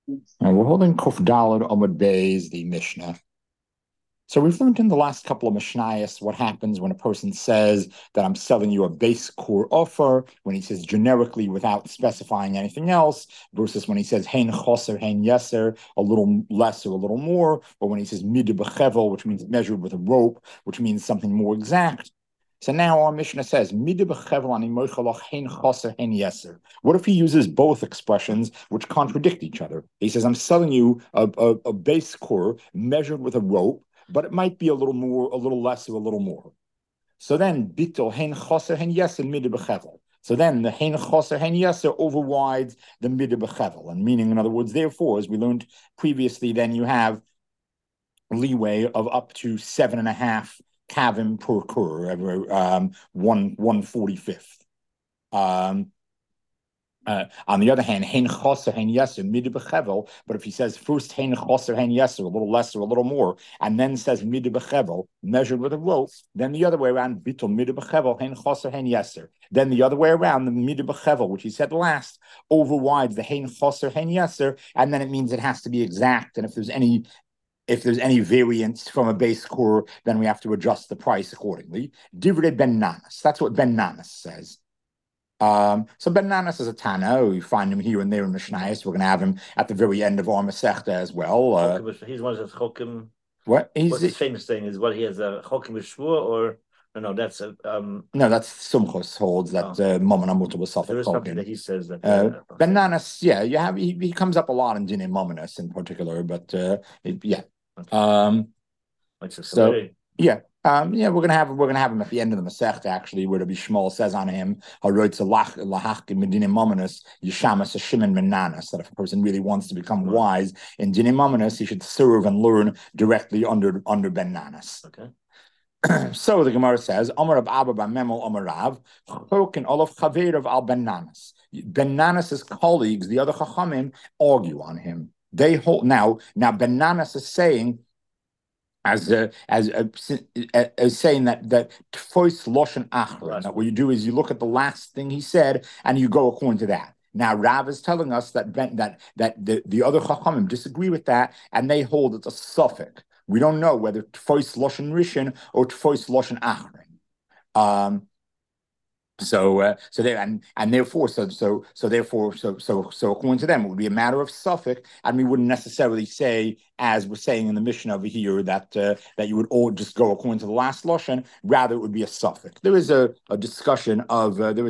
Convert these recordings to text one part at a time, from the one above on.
We're holding Kuf Daled Amud Beis, the Mishnah. So we've learned in the last couple of Mishnayos what happens when a person says that I'm selling you a base core offer, when he says generically without specifying anything else, versus when he says hein choser, hein yeser, a little less or a little more, or when he says mid bechevel, which means measured with a rope, which means something more exact. So now our Mishnah says, what if he uses both expressions which contradict each other? He says, I'm selling you a base core measured with a rope, but it might be a little more, a little less, or a little more. So then, bitol hein chaser hein yeser mid bechevel. So then the hein chaser hein yeser overrides the mid bechevel, and meaning, in other words, therefore, as we learned previously, then you have leeway of up to 7.5 kavim per kur, 1/45th. On the other hand, hein chaser hein yeser mid bechevel. But if he says first hein chaser hein yeser, a little less or a little more, and then says mid bechevel, measured with a rope, then the other way around, bittul mid bechevel hein chaser hein yeser. Then the other way around, the mid bechevel, which he said last, overrides the hein chaser hein yeser, and then it means it has to be exact. And if there's any variance from a base core, then we have to adjust the price accordingly. Divrei Ben Nanas. That's what Ben Nanas says. So Ben Nanas is a Tana. We find him here and there in Mishnayos. We're going to have him at the very end of our Masechta as well. He's one of those chokim. What What's his famous thing? Is what he has a chokim b'shvua or no? That's a no. That's Sumchus holds that Mammon Amuta was there is something that he says that Ben Nanas. Yeah, you have he comes up a lot in Dinei Mominus in particular, but yeah. Okay. So yeah. Yeah, we're gonna have him at the end of the Masechta actually, where the Bishmol says on him, that if a person really wants to become wise in Dinei Mominus, he should serve and learn directly under Ben Nanas. Okay. So the Gemara says, Amar Rab Abba bar Memel Amar Rav, Chokin Olav Chaveirav al Ben Nanas. Ben Nanas's colleagues, the other Chachamim, argue on him. They hold now Ben Nanas is saying, as saying that tfois loshen achra. That what you do is you look at the last thing he said and you go according to that. Now Rav is telling us that the other chachamim disagree with that and they hold it's a suffix. We don't know whether tfois loshen rishon or tfois loshen achrin. So therefore according to them it would be a matter of suffix, and we wouldn't necessarily say, as we're saying in the Mishnah over here, that you would all just go according to the last lashon. Rather, it would be a suffix. There is a discussion of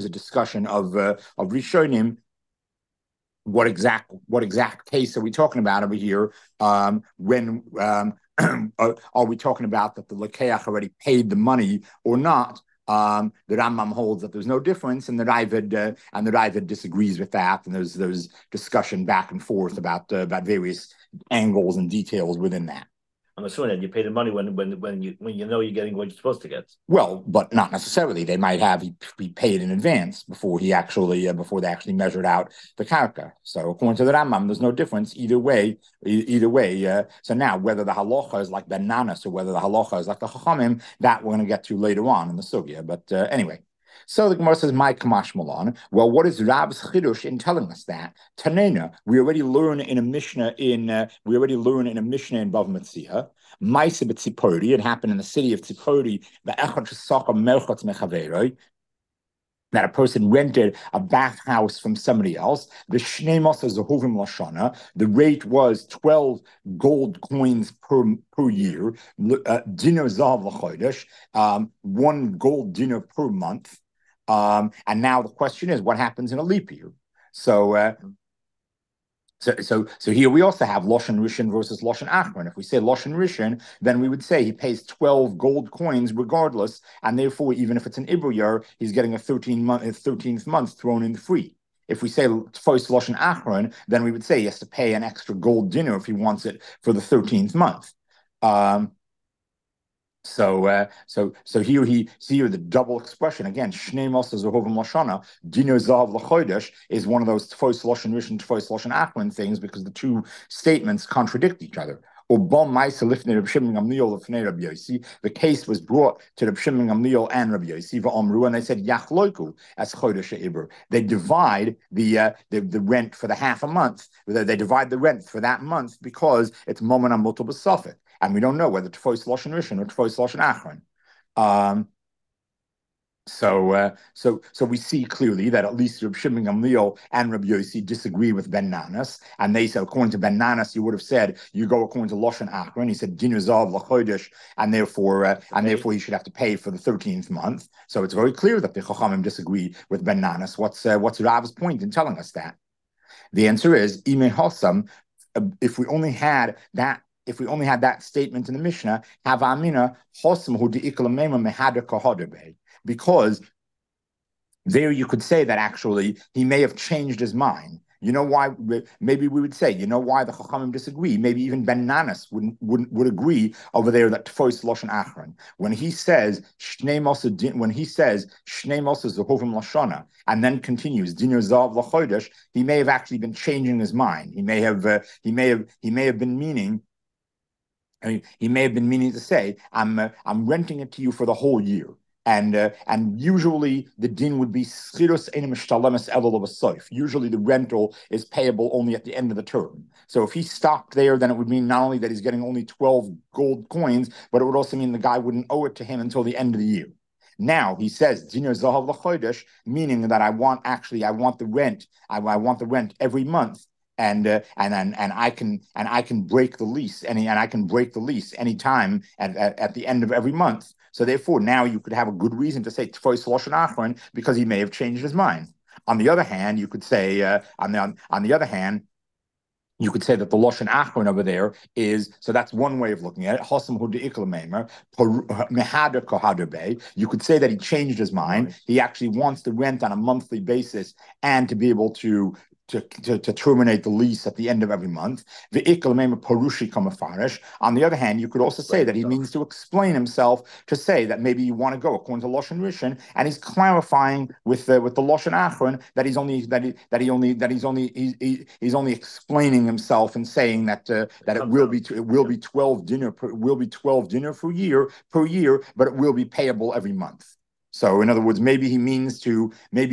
Rishonim. What exact case are we talking about over here? When are we talking about that the Lekeach already paid the money or not? The Rambam holds that there's no difference, and the Ravid disagrees with that, and there's discussion back and forth about various angles and details within that. I'm assuming that you pay the money when you know you're getting what you're supposed to get. Well, but not necessarily. They might have he paid in advance before they actually measured out the karka. So according to the Rambam, there's no difference either way. So now whether the halacha is like Ben Nanas or whether the halacha is like the Chachamim, that we're going to get to later on in the sugya. But anyway. So the Gemara says, "My kamash malon." Well, what is Rab's chidush in telling us that? Tanena, we already learn in a Mishnah in Bava Metzia. Ma'ase b'Tzipori, it happened in the city of Tzipori. That a person rented a bathhouse from somebody else. The rate was 12 gold coins per year. Dinar zav l'chodesh, 1 gold dinar per month. And now the question is, what happens in a leap year? So here we also have Loshen Rishon versus Loshen Achron. If we say Loshen Rishon, then we would say he pays 12 gold coins regardless, and therefore, even if it's an Ibr year, he's getting a 13th month thrown in free. If we say first Loshen Achron, then we would say he has to pay an extra gold dinner if he wants it for the 13th month. So here the double expression again. Shnei Mosas Zehovim Lashana Dino Zav Lachodesh is one of those Tfos Loshen Rishon Tfos Loshen Achron things because the two statements contradict each other. The case was brought to Reb Shimon Gamliel and Rabbi Yossi v'Amru, and they said Yachloiku as chodesh Ibur. They divide the rent for the half a month. They divide the rent for that month because it's Momen Amutal B'Safek, and we don't know whether Tfos Lashon Rishon or Tfos Lashon Achron. So we see clearly that at least Reb Shimon Gamliel and Rabbi Yossi disagree with Ben Nanas, and they said according to Ben Nanas, you would have said you go according to Lashon Achron. He said Din Zav Lachodesh, and therefore he should have to pay for the 13th month. So it's very clear that the Chachamim disagree with Ben Nanas. What's Rav's point in telling us that? The answer is Ime Hossam. If we only had that statement in the Mishnah, Havamina Hossam Hu De'ikalamema Mehada Kahadebe. Because there you could say that actually he may have changed his mind. You know why? Maybe we would say, you know why the Chachamim disagree? Maybe even Ben Nanas would agree over there that Tfos Lashon Achron, when he says Shnei Mosa Zehovim Lashona, and then continues Dinner Zav Lachodesh, he may have actually been changing his mind. He may have been meaning. He may have been meaning to say, I'm renting it to you for the whole year. And usually the din would be schirus einem mishtalemes elul b'soif. Usually the rental is payable only at the end of the term. So if he stopped there, then it would mean not only that he's getting only 12 gold coins, but it would also mean the guy wouldn't owe it to him until the end of the year. Now he says dinar zahav l'chodesh, meaning that I want the rent. I want the rent every month. And I can break the lease anytime at the end of every month. So therefore, now you could have a good reason to say Tfos Lashon Achron because he may have changed his mind. On the other hand, you could say you could say that the Lashon Achron over there is, so that's one way of looking at it. You could say that he changed his mind. He actually wants the rent on a monthly basis and to be able to terminate the lease at the end of every month. On the other hand, you could also say that he means to explain himself, to say that maybe you want to go according to Lashon Rishon, and he's clarifying with the Lashon Achron that he's only explaining himself and saying that it will be 12 dinner per year, but it will be payable every month. So, in other words, maybe he means to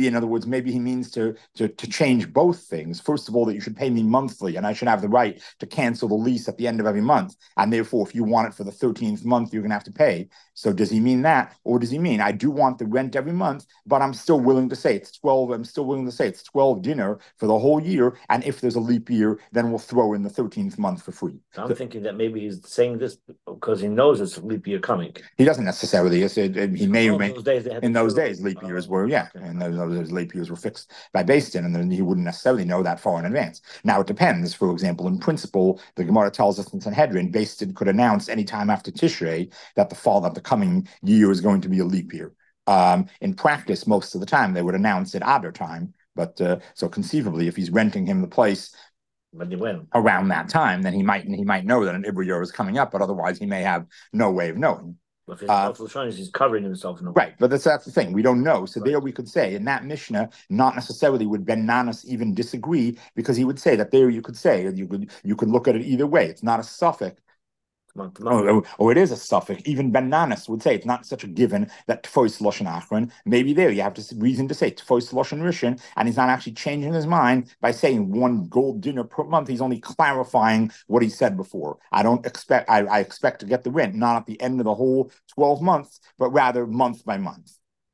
change both things. First of all, that you should pay me monthly, and I should have the right to cancel the lease at the end of every month. And therefore, if you want it for the 13th month, you're going to have to pay. So, does he mean that, or does he mean I do want the rent every month, but I'm still willing to say it's 12. I'm still willing to say it's 12 dinner for the whole year, and if there's a leap year, then we'll throw in the 13th month for free. I'm thinking that maybe he's saying this because he knows it's a leap year coming. He doesn't necessarily. He may or may. In those days, leap years were, and those leap years were fixed by Beis Din, and then he wouldn't necessarily know that far in advance. Now, it depends. For example, in principle, the Gemara tells us in Sanhedrin, Beis Din could announce any time after Tishrei that the coming year is going to be a leap year. In practice, most of the time, they would announce it Adar time, but so conceivably, if he's renting him the place around that time, then he might know that an Ibra year is coming up, but otherwise he may have no way of knowing. But he's covering himself. Right, but that's the thing. We don't know. So there we could say, in that Mishnah, not necessarily would Ben Nanas even disagree, because he would say that there you could say, you could look at it either way. It's not a suffix. Or it is a suffix. Even Ben Nanas would say it's not such a given that Tfos Lashon Achron. Maybe there you have reason to say Tfos Lashon Rishon, and he's not actually changing his mind by saying one gold dinner per month. He's only clarifying what he said before. I expect to get the rent not at the end of the whole 12 months, but rather month by month.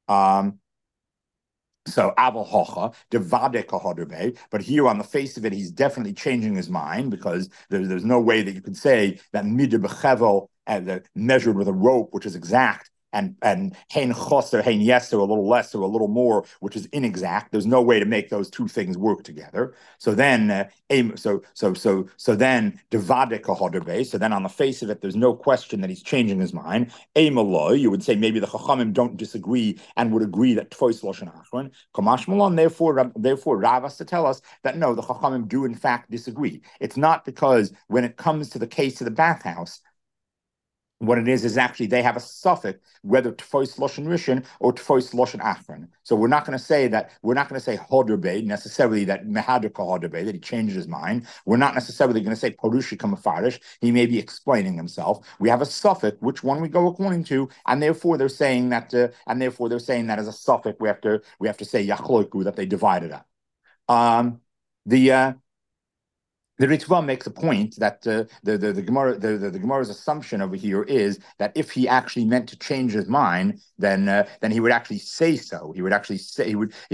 So Aval Hocha, Devade Kahoderbe, but here on the face of it, he's definitely changing his mind, because there's no way that you could say that Midah Bechevel measured with a rope, which is exact, and Hein Choser, Hein Yeser, a little less or a little more, which is inexact. There's no way to make those two things work together. So then then Devade Kahoderbe. So then on the face of it, there's no question that he's changing his mind. Eimaloy, you would say maybe the Chachamim don't disagree and would agree that Tfos Lashon Achron. Kamash Malon, therefore Rav has to tell us that no, the Chachamim do in fact disagree. It's not because when it comes to the case of the bathhouse, what it is actually they have a suffix whether tfois lashon rishon or tfois lashon achron. So we're not going to say hoderbe necessarily that mehadrika hoderbe that he changed his mind. We're not necessarily going to say parushika mafarish. He may be explaining himself. We have a suffix which one we go according to, and therefore they're saying that as a suffix we have to say yachloiku that they divided up. The Ritva makes a point that the Gemara's assumption over here is that if he actually meant to change his mind, then he would actually say so. He would actually say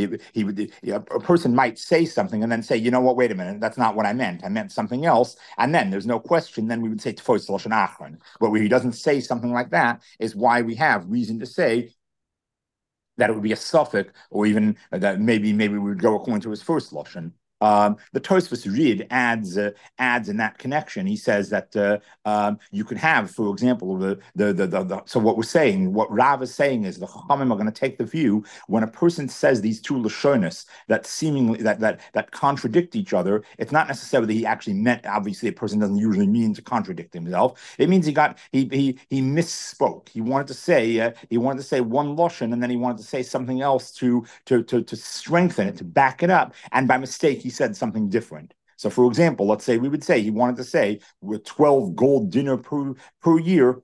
a person might say something and then say, you know what, wait a minute, that's not what I meant. I meant something else. And then there's no question. Then we would say Tfos Lashon Achron. But where he doesn't say something like that is why we have reason to say that it would be a suffix, or even that maybe we would go according to his first lashon. The Tosfos Rid adds in that connection. He says that you could have, for example, so what Rav is saying is the Chachamim are going to take the view when a person says these two lashonis that seemingly that contradict each other. It's not necessarily that he actually meant. Obviously, a person doesn't usually mean to contradict himself. It means he misspoke. He wanted to say one lashon, and then he wanted to say something else to strengthen it, to back it up, and by mistake he said something different. So, for example, let's say we would say he wanted to say with 12 gold dinner per year.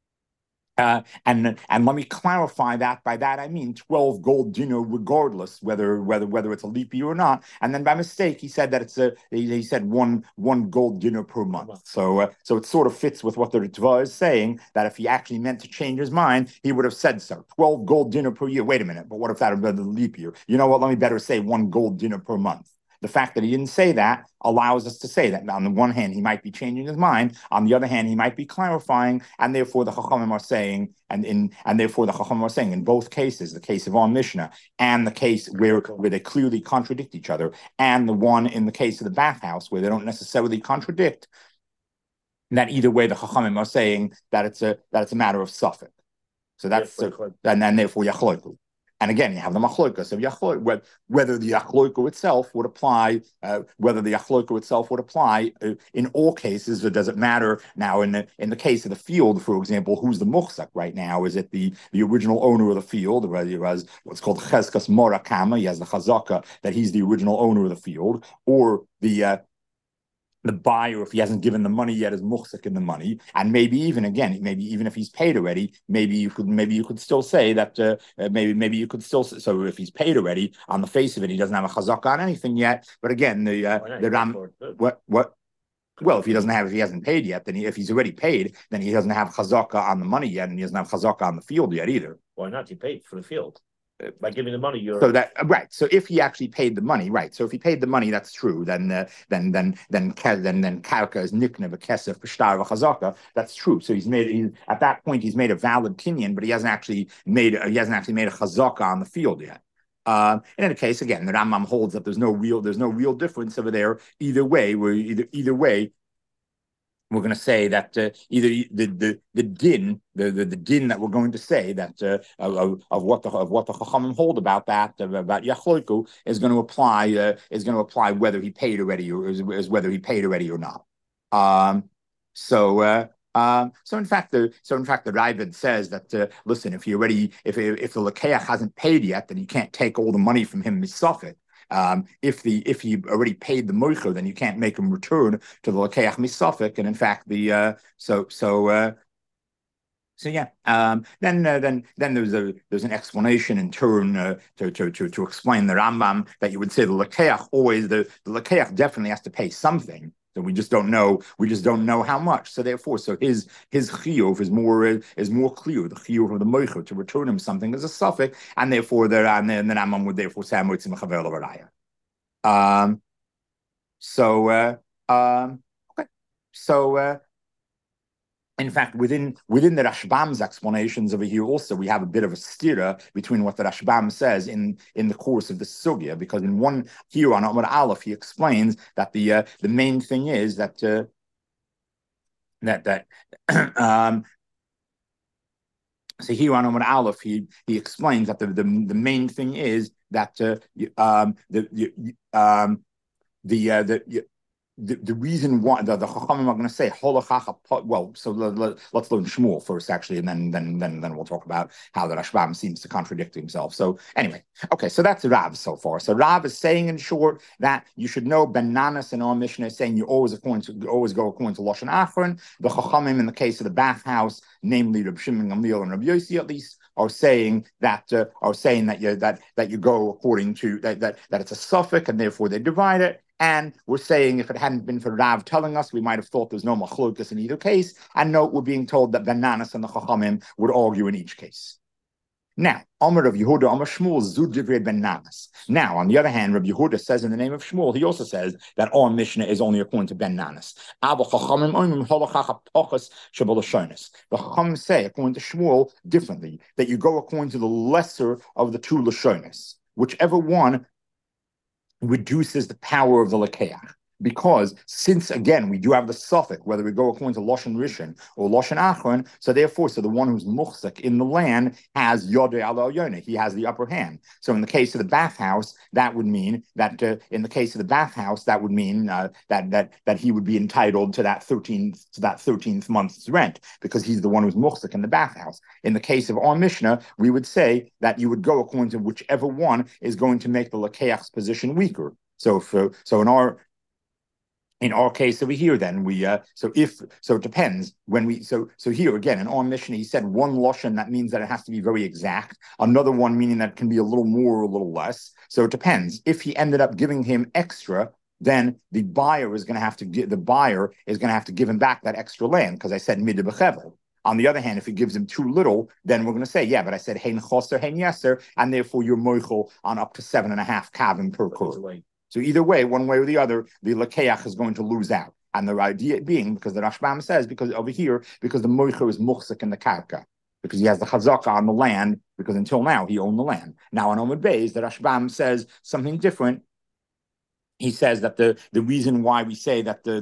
And let me clarify that. By that I mean 12 gold dinner, regardless whether it's a leap year or not. And then by mistake he said that he said one gold dinner per month. So it sort of fits with what the Ritva is saying, that if he actually meant to change his mind, he would have said so. 12 gold dinner per year. Wait a minute, but what if that had been the leap year? You know what? Let me better say one gold dinner per month. The fact that he didn't say that allows us to say that. On the one hand, he might be changing his mind. On the other hand, he might be clarifying, and therefore the Chachamim are saying, in both cases, the case of our Mishnah and the case where they clearly contradict each other, and the one in the case of the bathhouse where they don't necessarily contradict, that either way the Chachamim are saying that it's a matter of suffix. So that's and therefore Yachloiku. And again, you have the machlokas of Yachloik, whether the Yachloiku itself would apply, in all cases, or does it matter now in the case of the field, for example, who's the muhsak right now? Is it the original owner of the field, or he has what's called cheskas morakama? He has the chazaka that he's the original owner of the field, or the buyer, if he hasn't given the money yet, is muhsik in the money, and maybe even if he's paid already, maybe you could still say that so if he's paid already, on the face of it, he doesn't have a chazaka on anything yet. But again, the Ram, what? Well, if he hasn't paid yet, then if he's already paid, then he doesn't have chazaka on the money yet, and he doesn't have chazaka on the field yet either. Why not? He paid for the field. By giving the money, so that right. So if he actually paid the money, right. So if he paid the money, that's true. Then karka is nikna v'kesef b'shtar v'chazaka. That's true. So at that point he's made a valid kinyan, but he hasn't actually made a chazaka on the field yet. In any case, again, the Rambam holds that there's no real difference over there. Either way, we're going to say that either the din that we're going to say that of what the Chachamim hold about Yachloiku is going to apply whether he paid already or not. So in fact the Ravid says that listen, if the Lakeach hasn't paid yet, then you can't take all the money from him misafit. If he already paid the moicher, then you can't make him return to the lakeach misafik. And in fact, then there's an explanation in turn to explain the Rambam that you would say the lakeach always the lakeach definitely has to pay something. So we just don't know how much. So therefore, his chiyuv is more clear. The chiyuv of the moicher to return him something is a suffix, and therefore the Rambam would therefore say moitzim chaver l'varaya. Okay. So in fact, within the Rashbam's explanations over here, also we have a bit of a stira between what the Rashbam says in the course of the sugya, because in one here on Amud Aleph he explains that the main thing is that so here on Amud Aleph he explains that the main thing is that the reason why the Chachamim are going to say well, so let's learn Shmuel first, actually, and then we'll talk about how the Rashbam seems to contradict himself. So anyway, okay, so that's Rav so far. So Rav is saying in short that you should know Ben Nanas in our Mishnah is saying you always go according to Lashon Achron. The Chachamim in the case of the bathhouse, namely Reb Shimon Gamliel and Reb Yossi at least, are saying that you go according to that it's a suffix and therefore they divide it. And we're saying if it hadn't been for Rav telling us, we might have thought there's no machlokas in either case. And note, we're being told that Ben Nanas and the Chachamim would argue in each case. Now, Amar of Yehuda, Amar Shmuel, Zud Divrei Ben Nanas. Now, on the other hand, Rabbi Yehuda says in the name of Shmuel, he also says that our Mishnah is only according to Ben Nanas. The Chachamim say, according to Shmuel, differently, that you go according to the lesser of the two Lashonis, whichever one reduces the power of the Lakeach. Because since, again, we do have the suffix, whether we go according to Lashon Rishon or Lashon Achron, so therefore, the one who's muchzik in the land has Yodei ala Yonah. He has the upper hand. So in the case of the bathhouse, that would mean that that he would be entitled to that 13th month's rent because he's the one who's muchzik in the bathhouse. In the case of our Mishnah, we would say that you would go according to whichever one is going to make the Lakeach's position weaker. So in our case over here, then it depends when here again in our Mishnah he said one lashon, that means that it has to be very exact. Another one meaning that it can be a little more or a little less. So it depends. If he ended up giving him extra, then the buyer is going to have to give him back that extra land because I said midde bechevel. On the other hand, if he gives him too little, then we're going to say, yeah, but I said hein choser hein yeser, and therefore you're moichel on up to 7.5 kavim per kur. So either way, one way or the other, the Lakeach is going to lose out. And the idea being, because the Rashbam says, because over here, because the Moicher is muchzik in the karka, because he has the chazaka on the land, because until now he owned the land. Now on Omid Beis, the Rashbam says something different. He says that the reason why we say that the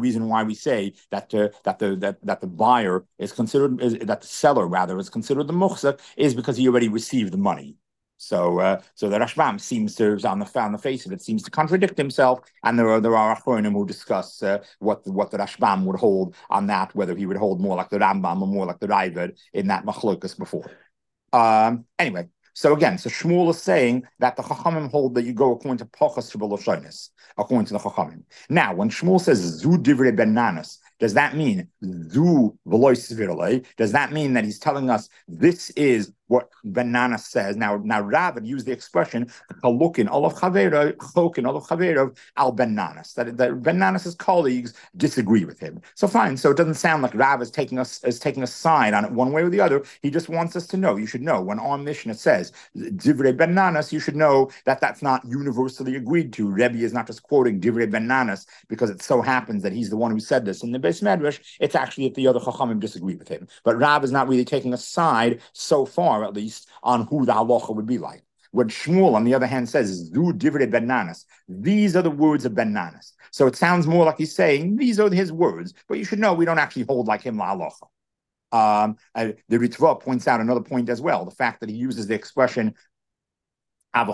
buyer is considered that the seller rather is considered the muchzik is because he already received the money. So the Rashbam seems to, on the face of it, seems to contradict himself, and there are Achronim who discuss what the Rashbam would hold on that, whether he would hold more like the Rambam or more like the Raavad in that machlokas before. Anyway, so Shmuel is saying that the Chachamim hold that you go according to Pachas Shebeloshonis, according to the Chachamim. Now, when Shmuel says Zu Divrei Ben Nanas, does that mean Zu V'loi Svirlei? Does that mean that he's telling us this is what Ben Nanas says? Now Rav had used the expression Chalukin Olav Chaverov, Chokin Olav Chaverov al Ben Nanas. That Ben Nanas's colleagues disagree with him. So fine. So it doesn't sound like Rav is taking a side on it one way or the other. He just wants us to know. You should know when our Mishnah says Divrei Ben Nanas, you should know that that's not universally agreed to. Rebbe is not just quoting Divrei Ben Nanas because it so happens that he's the one who said this in the Beis Medrash. It's actually that the other Chachamim disagree with him. But Rav is not really taking a side so far, at least, on who the halacha would be like. When Shmuel, on the other hand, says Zu Divrei Ben Nanas, these are the words of Ben Nanas. So it sounds more like he's saying these are his words, but you should know we don't actually hold like him la halacha. The Ritva points out another point as well: the fact that he uses the expression where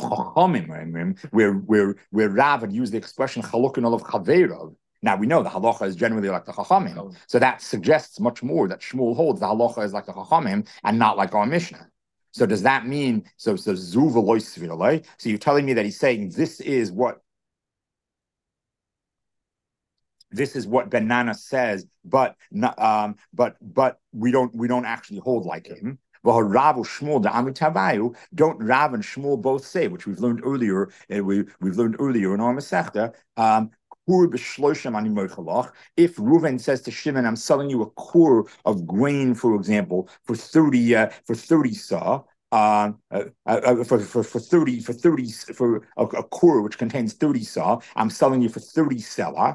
Rav had used the expression Chalukin Olav Chaverov. Now we know the halacha is generally like the Chachamim, so that suggests much more that Shmuel holds the halacha is like the Chachamim and not like our Mishnah. So does that mean so Zu V'loi Svirlei? So you're telling me that he's saying this is what Ben Nanas says, but we don't actually hold like him. Don't Rav and Shmuel both say, which we've learned earlier. We've learned earlier in our Masechta. If Reuven says to Shimon, "I'm selling you a core of grain, for example, for 30 saw." For a core which contains 30 saw, I'm selling you for 30 selah.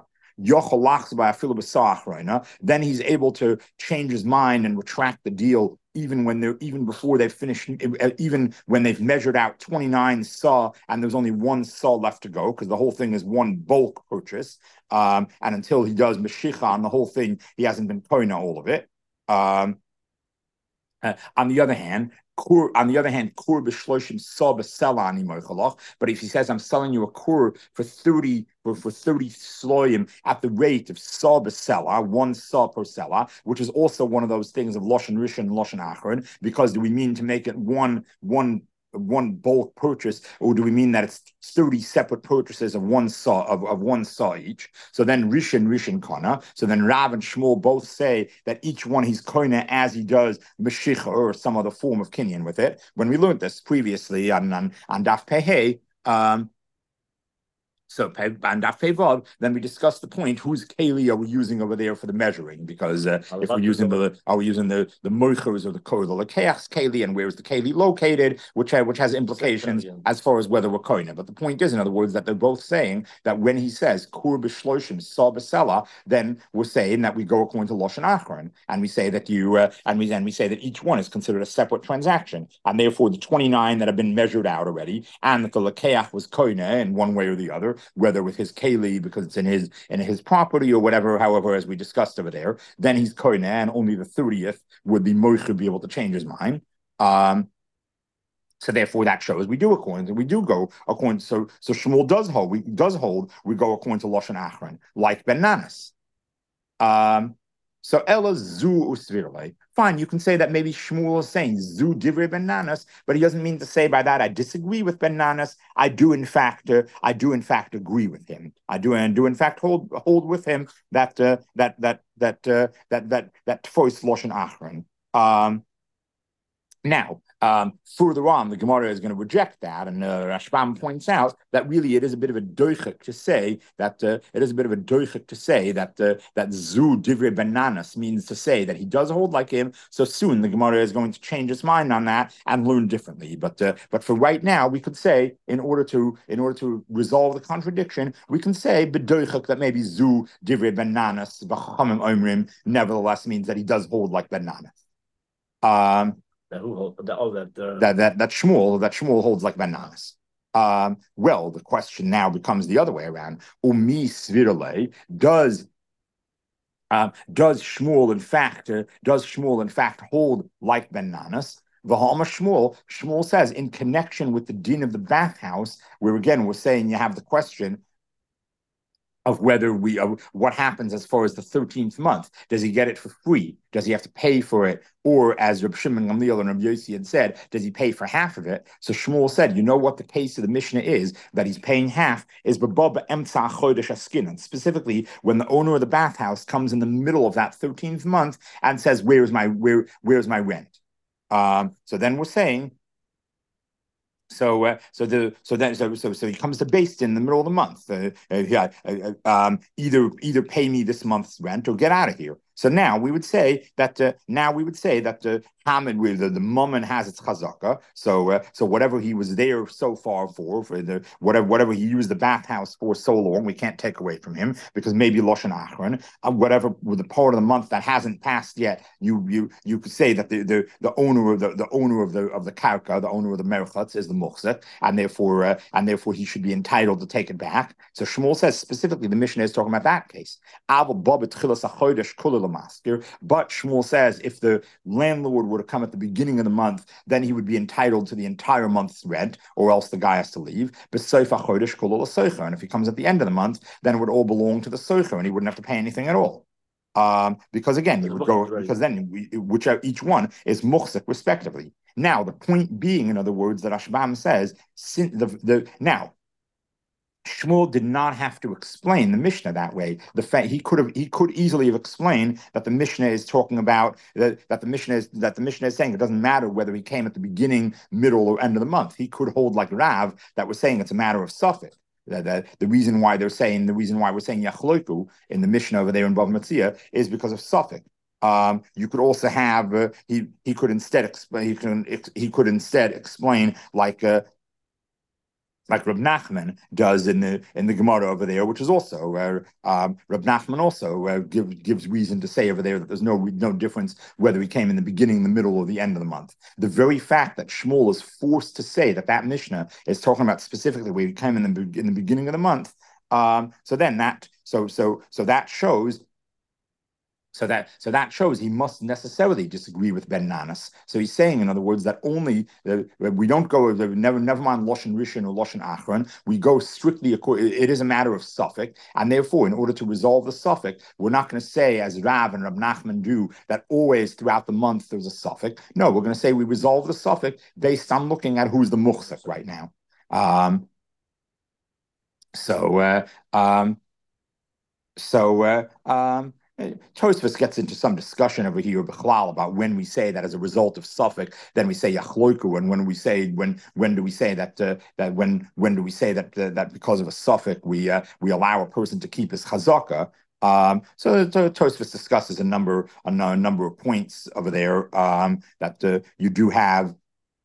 Then he's able to change his mind and retract the deal even before they've finished, even when they've measured out 29 saw and there's only one saw left to go, because the whole thing is one bulk purchase. And until he does Meshicha on the whole thing, he hasn't been koina all of it. On the other hand, On the other hand, kur b'shloshim sa b'sela ani moichalach. But if he says, I'm selling you a kur for 30 sloyim at the rate of sa b'sela, 1 sa per sela, which is also one of those things of lashon rishon and lashon achron, because do we mean to make it one bulk purchase, or do we mean that it's 30 separate purchases of one saw each? So then Rishon Kana. So then Rav and Shmuel both say that each one he's koina as he does Meshicha or some other form of kinyan with it. When we learned this previously on Daf Pehei, so and Vav, then we discussed the point: whose keli are we using over there for the measuring? Because if we're using the moichers or the lakeach's keli, and where is the keli located, which has implications as far as whether we're koina. But the point is, in other words, that they're both saying that when he says kur b'shloshim sa b'sela, then we're saying that we go according to lashon achron, and we say that we say that each one is considered a separate transaction, and therefore the 29 that have been measured out already, and that the lakeach was koina in one way or the other, whether with his keli because it's in his property or whatever, however, as we discussed over there, then he's koine, and only the 30th would the moicher be able to change his mind. So therefore, that shows we do go according. So Shmuel does hold. We go according to lashon achron, like Ben Nanas. So Ella zu usvirle. Fine, you can say that maybe Shmuel is saying zu divrei Ben Nanas, but he doesn't mean to say by that I disagree with Ben Nanas. I do in fact agree with him. I do in fact hold with him that tfois lashon achron. Now, further on, the Gemara is going to reject that, and Rashbam points out that really it is a bit of a doichik to say that that zu divrei Ben Nanas means to say that he does hold like him. So soon the Gemara is going to change its mind on that and learn differently. But for right now, we could say in order to resolve the contradiction, we can say b'doichik that maybe zu divrei Ben Nanas v'chachamim omrim nevertheless means that he does hold like Ben Nanas. That Shmuel holds like Ben Nanas. Well, the question now becomes the other way around. Umi svirale, does Shmuel in fact hold like Ben Nanas? Shmuel says in connection with the din of the bathhouse, where again we're saying you have the question of whether what happens as far as the 13th month. Does he get it for free? Does he have to pay for it? Or as Reb Shimon Gamliel and Reb Yossi had said, does he pay for half of it? So Shmuel said, you know what the case of the Mishnah is, that he's paying half, is b'ba emtza chodesh askinan. Specifically, when the owner of the bathhouse comes in the middle of that 13th month and says, where's my rent? So then we're saying, So he comes to Beis Din in the middle of the month. Either pay me this month's rent or get out of here. So now we would say that the Mammon has its chazaka. So whatever he was there so far for the whatever he used the bathhouse for so long, we can't take away from him because maybe lashon achron. Whatever with the part of the month that hasn't passed yet, you could say that the owner of the karka, the owner of the merchatz, is the muchzek, and therefore he should be entitled to take it back. So Shmuel says specifically the Mishnah is talking about that case. But Shmuel says if the landlord were to come at the beginning of the month, then he would be entitled to the entire month's rent, or else the guy has to leave. And if he comes at the end of the month, then it would all belong to the soicher, and he wouldn't have to pay anything at all. Because again, you would go because then each one is muchzik respectively. Now the point being, in other words, that Rashbam says now. Shmuel did not have to explain the Mishnah that way. The fact he could easily have explained that the Mishnah is talking about that the Mishnah is saying it doesn't matter whether he came at the beginning, middle, or end of the month. He could hold like Rav that was saying it's a matter of suffix. The reason why we're saying Yachloiku in the Mishnah over there in Bava Metzia is because of suffix. You could also have he could instead explain like Reb Nachman does in the Gemara over there, which is also where Reb Nachman also gives reason to say over there that there's no difference whether he came in the beginning, the middle, or the end of the month. The very fact that Shmuel is forced to say that Mishnah is talking about specifically where he came in the beginning of the month, so that shows So that shows he must necessarily disagree with Ben Nanas. So he's saying, in other words, that only we don't go never mind Loshen Rishon or Loshen Achron. We go strictly. It is a matter of suffix, and therefore, in order to resolve the suffix, we're not going to say, as Rav and Rab Nachman do, that always throughout the month there's a suffix. No, we're going to say we resolve the suffix based on looking at who's the muchzik right now. Tosfos gets into some discussion over here, Bechlal, about when we say that as a result of suffix, then we say yachloiku, and when we say when do we say that when do we say that because of a suffix we allow a person to keep his chazaka. So Tosfos discusses a number of points over there that you do have.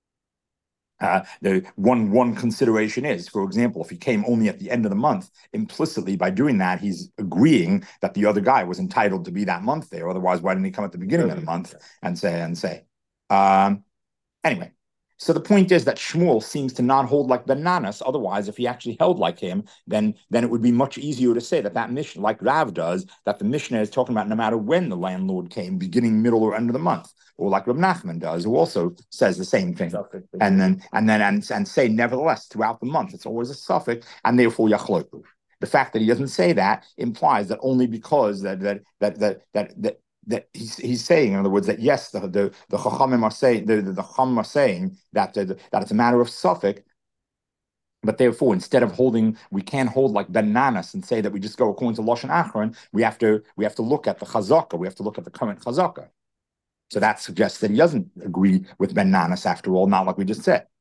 The one consideration is, for example, if he came only at the end of the month, implicitly by doing that, he's agreeing that the other guy was entitled to be that month there. Otherwise, why didn't he come at the beginning of the month and say? Anyway, so the point is that Shmuel seems to not hold like Ben Nanas. Otherwise, if he actually held like him, then it would be much easier to say that Mishnah, like Rav does, that the Mishnah is talking about no matter when the landlord came, beginning, middle, or end of the month, or like Reb Nachman does, who also says the same thing, and say nevertheless throughout the month it's always a suffix, and therefore yachloku. The fact that he doesn't say that implies that only because that he's saying, in other words, that yes, the Chachamim are saying the Chachamim are saying that it's a matter of suffix, but therefore, instead of holding, we can't hold like Ben Nanas and say that we just go according to Loshen Achron. We have to look at the Chazaka. We have to look at the current Chazaka. So that suggests that he doesn't agree with Ben Nanas after all, not like we just said.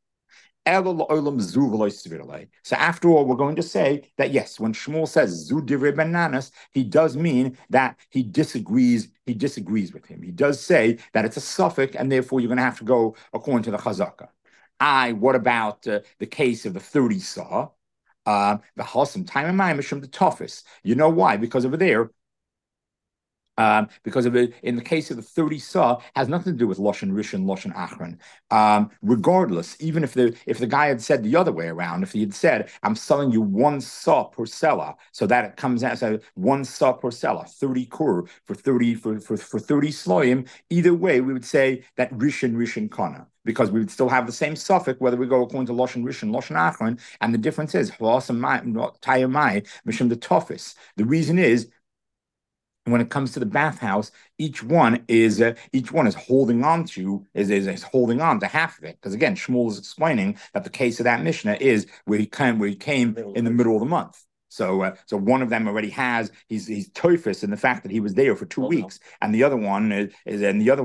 So after all, we're going to say that yes, when Shmuel says Zu Divrei Ben Nanas, he does mean that he disagrees with him. He does say that it's a suffix, and therefore you're going to have to go according to the Chazaka. What about the case of the 30 saw? The Hasam time and Mishum the toughest. You know why? Because over there, because of it, in the case of the 30 saw, has nothing to do with Loshen Rishon, Loshen Achron. Regardless, even if the guy had said the other way around, if he had said, "I'm selling you one saw per seller," so that it comes out as one saw per seller, 30 kur for 30 sloim. Either way, we would say that Rishon kana, because we would still have the same suffix whether we go according to Loshen Rishon, Loshen Achron, and the difference is Tayamai Mishum the toughest. The reason is, when it comes to the bathhouse, each one is holding on to holding on to half of it. Because again, Shmuel is explaining that the case of that Mishnah is where he came in the middle of the month. So one of them already has he's toifus in the fact that he was there for 2 weeks, and the other one is he's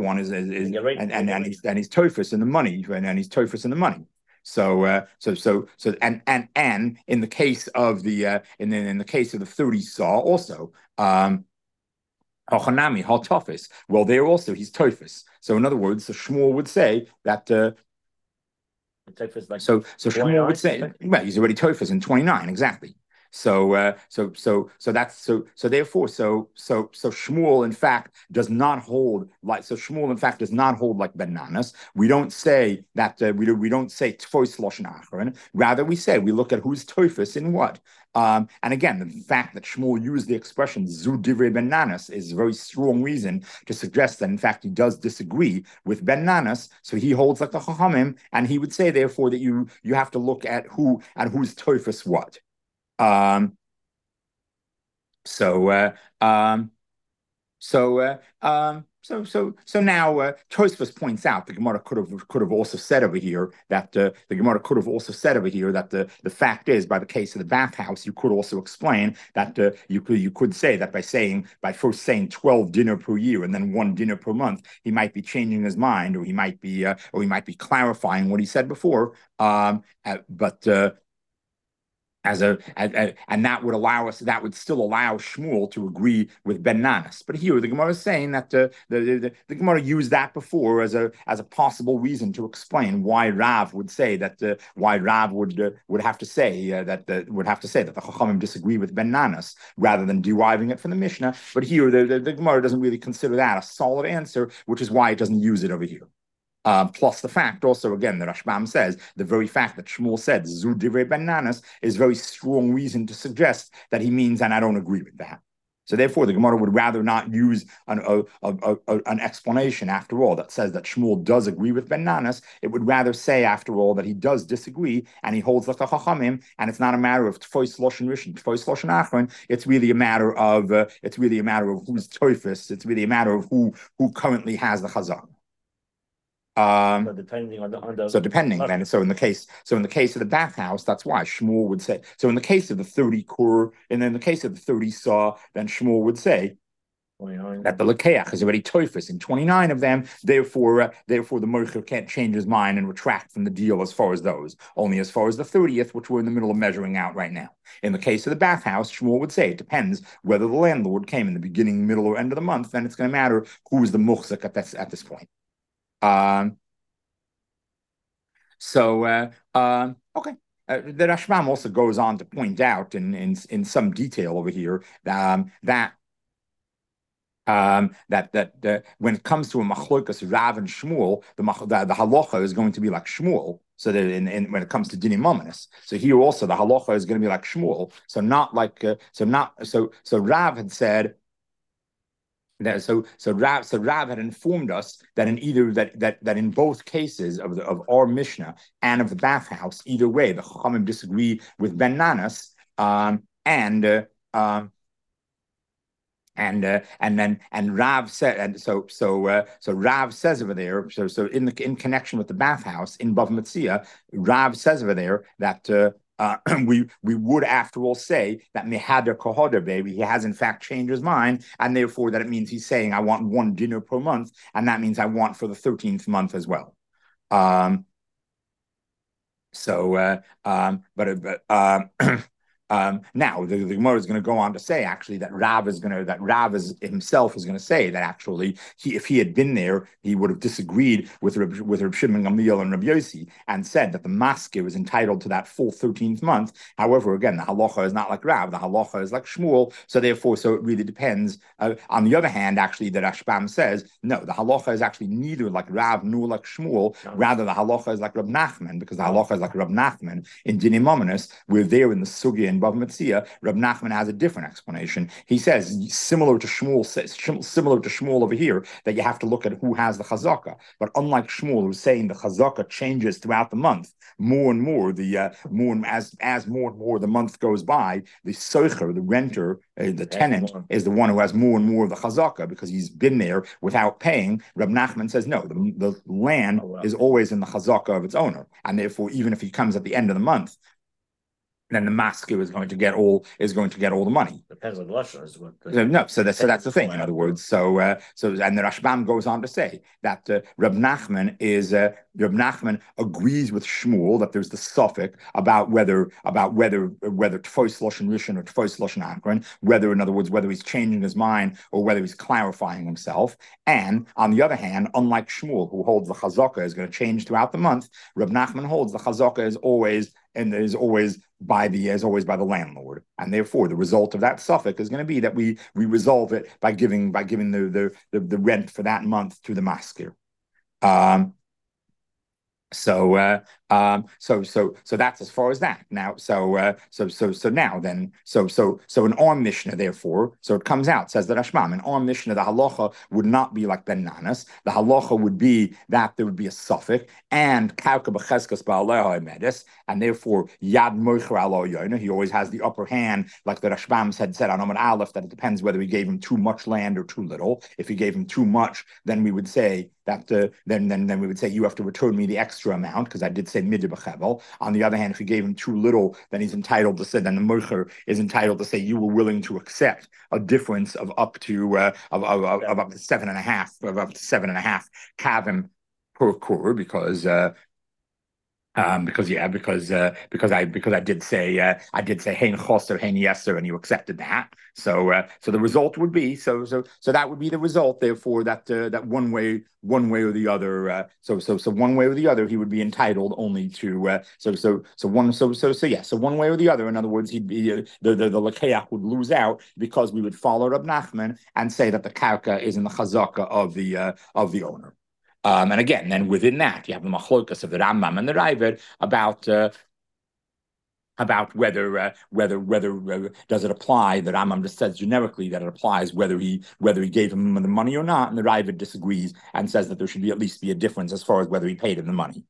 toifus in the money, and he's toifus in the money. So and in the case of the in the case of the 30 saw also. Hachanami, Hatofis. Well, there also he's Tofis. So in other words, the Shmuel would say that. So Shmuel would say, well, he's already Tofis in 29 exactly. So therefore Shmuel in fact does not hold like Ben Nanas. We don't say that we don't say Tfos Loshen Achron. Rather, we say we look at who's Tofis in what. And again, the fact that Shmuel used the expression Zu Divrei Ben Nanas is a very strong reason to suggest that in fact he does disagree with Ben Nanas. So he holds like the Chachamim, and he would say therefore that you have to look at who's Tofis what. So now Tosfos points out the Gemara could have also said over here that the fact is, by the case of the bathhouse, you could also explain that you could say that by first saying 12 dinner per year and then 1 dinner per month, he might be changing his mind, or he might be clarifying what he said before, and that would still allow Shmuel to agree with Ben Nanas. But here the Gemara is saying that the Gemara used that before as a possible reason to explain why Rav would say that why Rav would have to say that the Chachamim disagree with Ben Nanas rather than deriving it from the Mishnah. But here the Gemara doesn't really consider that a solid answer, which is why it doesn't use it over here. Plus the fact also, again, the Rashbam says, the very fact that Shmuel said, Zu Divrei Ben Nanas, is very strong reason to suggest that he means, and I don't agree with that. So therefore, the Gemara would rather not use an explanation after all that says that Shmuel does agree with Ben Nanas. It would rather say after all that he does disagree and he holds like the Chachamim, and it's not a matter of Tfois Loshen Rishon, Tfois Loshen Achron. It's really a matter of who's Toifus. It's really a matter of who currently has the Chazak. So depending on the so depending then, so in the case of the bathhouse, that's why Shmuel would say. So in the case of the 30 kur, and then in the case of the 30 saw, then Shmuel would say 29. that the lekeach is already toifus in 29 of them. Therefore the moicher can't change his mind and retract from the deal as far as those. Only as far as the 30th, which we're in the middle of measuring out right now. In the case of the bathhouse, Shmuel would say it depends whether the landlord came in the beginning, middle, or end of the month. Then it's going to matter who is the muchzik at this point. Okay. The Rashbam also goes on to point out in some detail over here that when it comes to a machlokas Rav and Shmuel, the halacha is going to be like Shmuel. So that when it comes to dinim mominus, so here also the halacha is going to be like Shmuel. So not like so Rav had said. So Rav had informed us that in either that in both cases of our Mishnah and of the bathhouse, either way the Chachamim disagree with Ben Nanas, and Rav said, and so Rav says over there, so in connection with the bathhouse in Bav Metzia, Rav says over there that. We would, after all, say that Mehader Kohoder, baby, he has in fact changed his mind, and therefore that it means he's saying I want one dinner per month, and that means I want for the 13th month as well. Now the Gemara is going to go on to say actually that Rav himself is going to say that actually if he had been there, he would have disagreed with Reb Shimon Gamliel and Reb Yossi and said that the maskir is entitled to that full 13th month. However, again, the halacha is not like Rav, the halacha is like Shmuel. So therefore, it really depends. On the other hand, actually, the Rashbam says no, the halacha is actually neither like Rav nor like Shmuel. Rather, the halacha is like Reb Nachman, because the halacha is like Reb Nachman in Dinim Mominus. We're there in the sugya in Bav Metzia. Reb Nachman has a different explanation. He says similar to Shmuel over here, that you have to look at who has the chazaka. But unlike Shmuel, who's saying the chazaka changes throughout the month, more and more as more and more the month goes by, the soicher, the renter, the tenant, is the one who has more and more of the chazaka because he's been there without paying. Reb Nachman says no, the land is always in the chazaka of its owner, and therefore even if he comes at the end of the month, then the masker is going to get all the money. Depends on the lashon. So that's the thing. In other words, and the Rashbam goes on to say that Reb Nachman agrees with Shmuel that there's the suffix about whether Tfois Loshen Rishon or Tfois Loshen Akron, in other words, whether he's changing his mind or whether he's clarifying himself. And on the other hand, unlike Shmuel, who holds the chazaka is going to change throughout the month, Reb Nachman holds the chazaka is always by the landlord, and therefore the result of that suffix is going to be that we resolve it by giving the rent for that month to the maskir. So that's as far as that. Now, so in our Mishnah, therefore, so it comes out, says the Rashbam, in our Mishnah, the halacha would not be like Ben Nanas. The halacha would be that there would be a suffix and karka b'cheskas ba'alei ha'emedes, and therefore yad moicher alo yoina. He always has the upper hand, like the Rashbam said on Amud Aleph, that it depends whether he gave him too much land or too little. If he gave him too much, then we would say that then we would say you have to return me the extra amount because I did say midde b'chevel. On the other hand, if you gave him too little, then he's entitled to say, then the moicher is entitled to say you were willing to accept a difference of up to up to 7.5 kavim per kur because I did say hein choser hein yeser, and you accepted that. So the result would be so that would be the result. Therefore, that one way or the other. So one way or the other, he would be entitled only to one way or the other. In other words, he'd be the lekeach would lose out because we would follow Reb Nachman and say that the karka is in the chazaka of the owner. And again, then within that, you have the machlokas of the Rambam and the Ravid about about whether does it apply that Rambam just says generically that it applies whether he gave him the money or not, and the Ravid disagrees and says that there should be at least be a difference as far as whether he paid him the money.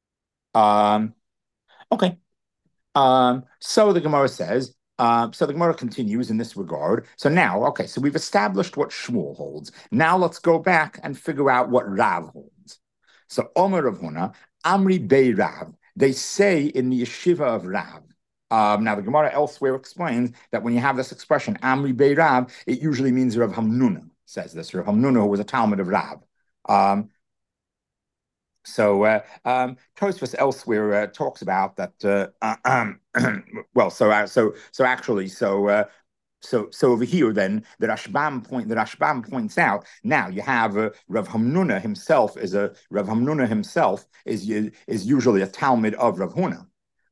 Okay. So the Gemara says. So the Gemara continues in this regard. So now, okay, so we've established what Shmuel holds. Now let's go back and figure out what Rav holds. So Omer Rav Huna, Amri Bey Rav. They say in the yeshiva of Rav. Now the Gemara elsewhere explains that when you have this expression Amri Bey Rav, it usually means Rav Hamnuna says this. Rav Hamnuna, who was a Talmud of Rav. Tosfos elsewhere talks about that. So over here, then the Rashbam points out. Now you have Rav Hamnuna himself is usually a Talmud of Rav Huna.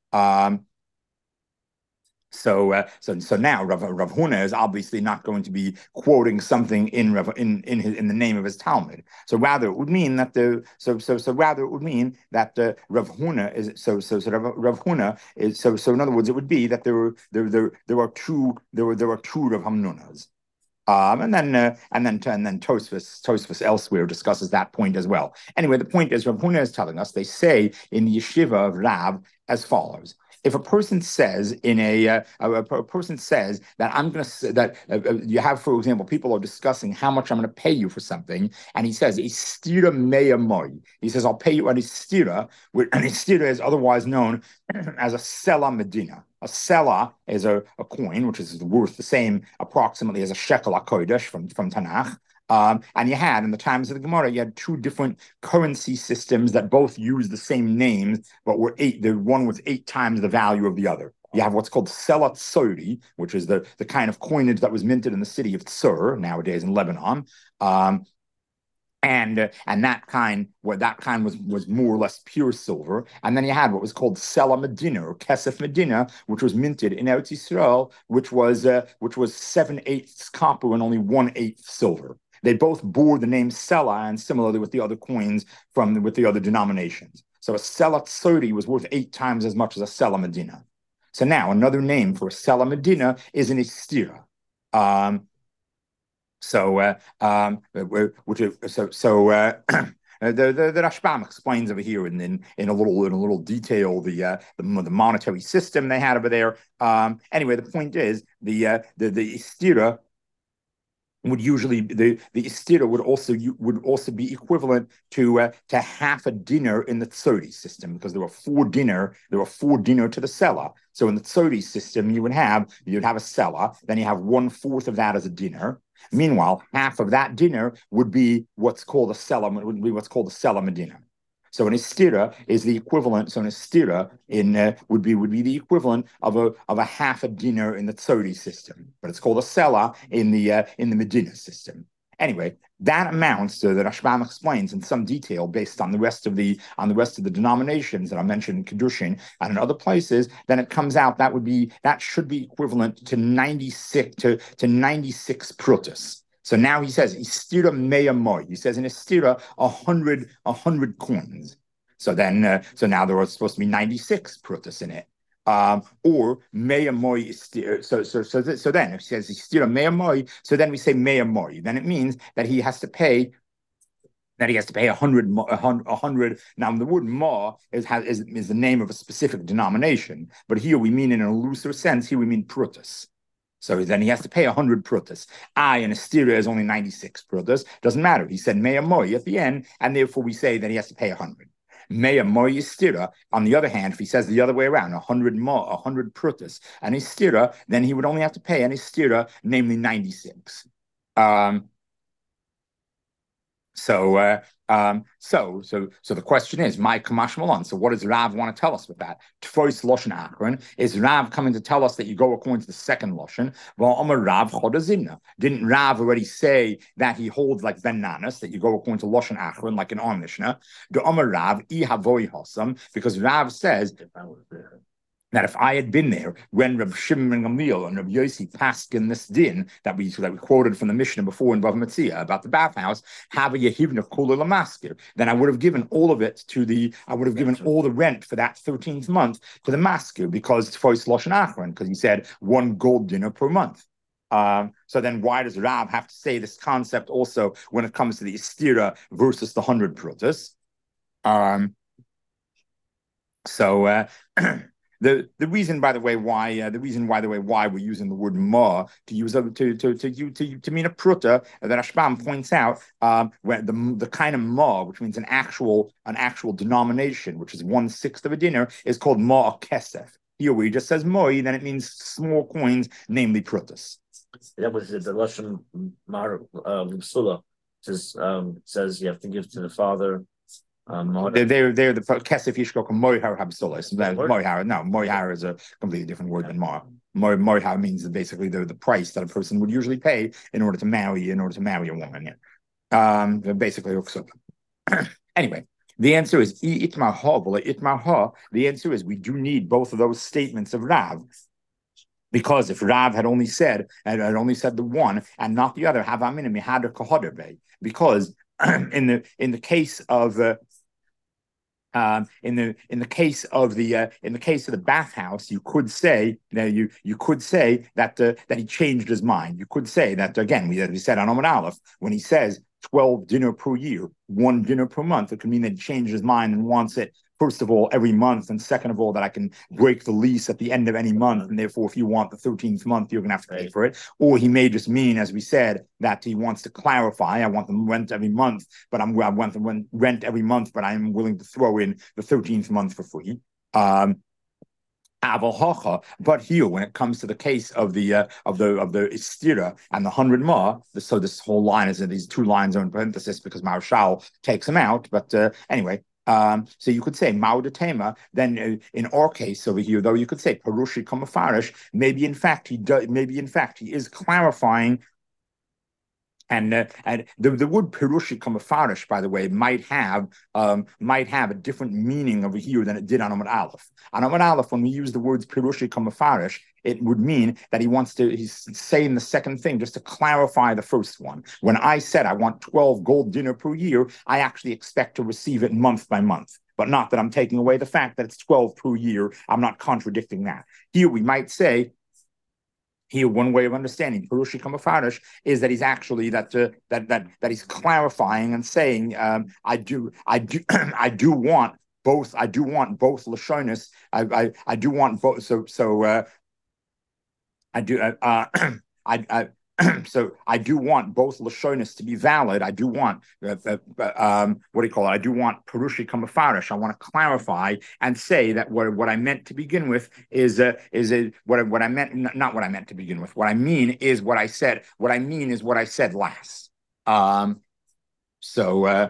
So now Rav Huna is obviously not going to be quoting something in the name of his Talmud. So rather it would mean that Rav Huna is Rav Huna is so in other words it would be that there are two Rav Hamnunas. And then Tosfos elsewhere discusses that point as well. Anyway, the point is Rav Huna is telling us they say in the yeshiva of Rav as follows. If a person says that I'm going to you have, for example, people are discussing how much I'm going to pay you for something, and he says istira meya moi. He says I'll pay you an istira, and istira is otherwise known as a sela medina. A sela is a coin which is worth the same approximately as a shekel hakodesh from Tanakh. And you had, in the times of the Gemara, you had two different currency systems that both used the same names, but the one was 8 times the value of the other. You have what's called Selat Sodi, which is the kind of coinage that was minted in the city of Tsur, nowadays in Lebanon. And that kind was more or less pure silver. And then you had what was called Sela Medina or Kesef Medina, which was minted in Eretz Yisrael, which was 7/8 copper and only 1/8 silver. They both bore the name Sela, and similarly with the other coins with the other denominations. So a Sela Sodi was worth 8 times as much as a Sela Medina. So now another name for a Sela Medina is an Istira. The Rashbam explains over here in a little detail the monetary system they had over there. Anyway, the point is the istira would usually the istira would also be equivalent to half a dinner in the Tzodi system, because there were 4 dinner to the Sela. So in the Tzodi system you'd have a Sela, then you have 1/4 of that as a dinner. Meanwhile, half of that dinner would be what's called a Sela Medina. So an istira is the equivalent. So an istira would be the equivalent of a half a dinner in the Tzodi system, but it's called a Sela in the Medina system. Anyway, that amounts to, that Rashbam explains in some detail based on the rest of the denominations that I mentioned in Kedushin and in other places. Then it comes out that should be equivalent to 96 prutas. So now he says istira meya moi. He says in istira 100 coins. So then now there are supposed to be 96 prutas in it. Or meya moi istira. So then if he says istira meya moi, so then we say meya moi. Then it means that he has to pay 100. Now the word ma is the name of a specific denomination, but here we mean in a looser sense. Here we mean prutas. So then he has to pay 100 prutas. And istira is only 96 prutas. Doesn't matter. He said meya moi at the end, and therefore we say that he has to pay 100. Meya moi istira. On the other hand, if he says the other way around, 100 prutas, and istira, then he would only have to pay an istira, namely 96. So the question is, my Kamash Malan. So what does Rav want to tell us with that? Tfois Loshen Achron. Is Rav coming to tell us that you go according to the second Loshen? Rav Chodazimna. Didn't Rav already say that he holds like Ben Nanas, that you go according to Loshen Achron, like in our Mishnah? The Rav I Havoi Hosam, because Rav says. that if I had been there when Reb Shimon ben Gamliel and Reb Yossi passed in this din that we quoted from the Mishnah before in Bava Metzia about the bathhouse, have a yehivna kula lamaskir, then I would have given all of it I would have given all the rent for that 13th month to the maskir, because it's for Lashon Achron, because he said 1 gold dinner per month. So then why does Rav have to say this concept also when it comes to the istira versus the 100 prutas? The reason, by the way, why we're using the word ma to use to mean a pruta, that Rashbam points out, where the kind of ma, which means an actual denomination, which is 1/6 of a dinar, is called ma kesef. Here where he just says moi, then it means small coins, namely prutas. That was the Lashon Sula. Says you have to give to the father. They're the kesef yishkok moihar habsolis. Moihar, no, moihar is a completely different word than mar. Moihar means basically the price that a person would usually pay in order to marry a woman. Basically, anyway. The answer is the answer is we do need both of those statements of Rav, because if Rav had only said the one and not the other, because in the case of in the case of the bathhouse, you could say that he changed his mind. You could say that again. We said on Amud Aleph, when he says 12 dinner per year, 1 dinner per month, it could mean that he changed his mind and wants it, first of all, every month, and second of all, that I can break the lease at the end of any month, and therefore, if you want the 13th month, you're going to have to pay for it. Or he may just mean, as we said, that he wants to clarify, I want the rent every month, but I want the rent every month, but I'm willing to throw in the 13th month for free. But here, when it comes to the case of the istira and the 100 ma, so this whole line is in these 2 lines are in parenthesis because Maharshal takes them out. But anyway, so you could say Maudatema. Then in our case over here, though, you could say Parushi Kamafarish. Maybe in fact he is clarifying. And the word Pirushi Kamafarish, by the way, might have a different meaning over here than it did on Amud Aleph. On Amud Aleph, when we use the words Pirushi Kamafarish, it would mean that he's saying the second thing just to clarify the first one. When I said I want 12 gold dinner per year, I actually expect to receive it month by month. But not that I'm taking away the fact that it's 12 per year. I'm not contradicting that. Here we might say, one way of understanding Perushi Kamafarish is that he's actually that he's clarifying and saying, I do want both. I do want both Lashonis. I do want both. So I do want both Lashonis to be valid. I do want what do you call it? I do want Perushi Kamafarish. I want to clarify and say that what I meant to begin with is what I meant, not what I meant to begin with. What I mean is what I said. What I mean is what I said last. So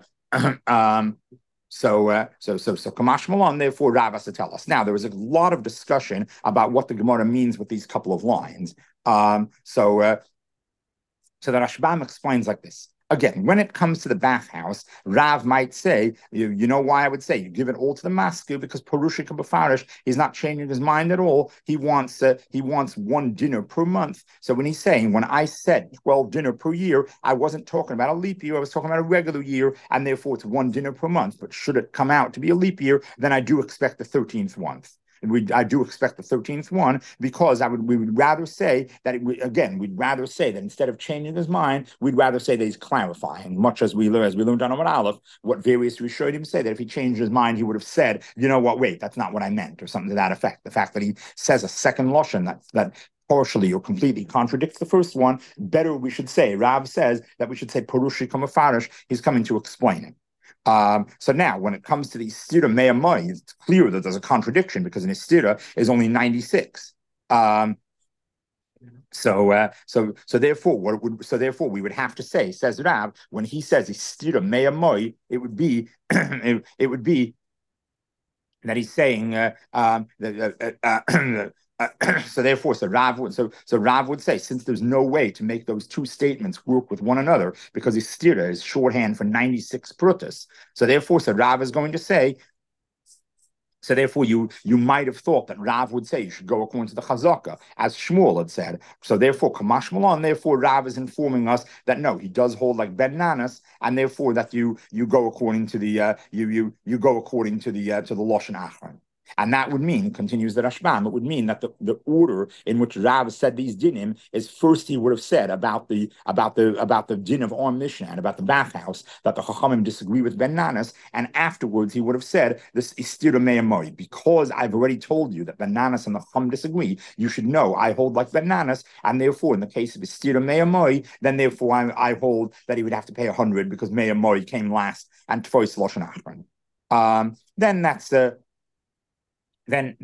Kamash Malon, therefore Rav has to tell us. Now there was a lot of discussion about what the Gemara means with these couple of lines. So the Rashbam explains like this. Again, when it comes to the bathhouse, Rav might say, you know why I would say you give it all to the masker, because Parushik Bafarish, he's not changing his mind at all. He wants 1 dinner per month. So when he's saying, when I said 12 dinner per year, I wasn't talking about a leap year, I was talking about a regular year, and therefore it's 1 dinner per month. But should it come out to be a leap year, then I do expect the 13th month. I do expect the 13th one, because we would rather say that we'd rather say that instead of changing his mind, we'd rather say that he's clarifying, much as we learned on Amud Aleph, what various Rishonim say, that if he changed his mind, he would have said, you know what, wait, that's not what I meant, or something to that effect. The fact that he says a second Lashon that partially or completely contradicts the first one, better we should say, Rav says that we should say Parushi Kamafarish, he's coming to explain it. So now, when it comes to the Istira Me'amai, it's clear that there's a contradiction, because an Istira is only 96. So therefore we would have to say, says Rav, when he says Istira Me'amai, it would be it would be that he's saying so Rav would say, since there's no way to make those two statements work with one another, because Istira is shorthand for 96 prutas, so Rav is going to say So therefore, you might have thought that Rav would say you should go according to the Chazaka, as Shmuel had said. So therefore, Kamash Malon, therefore Rav is informing us that no, he does hold like Ben Nanas, and therefore that you go according to the you go according to the Lashon Achron. And that would mean, continues the Rashbam, it would mean that the order in which Rav said these dinim is first he would have said about the din of Or Mishnah and about the bathhouse that the Chachamim disagree with Ben Nanas, and afterwards he would have said this istira me'amoi, because I've already told you that Ben Nanas and the Chacham disagree. You should know I hold like Ben Nanas, and therefore in the case of istira me'amoi, then therefore I hold that he would have to pay 100 because me'amoi came last and tvois lashon achron. Then that's then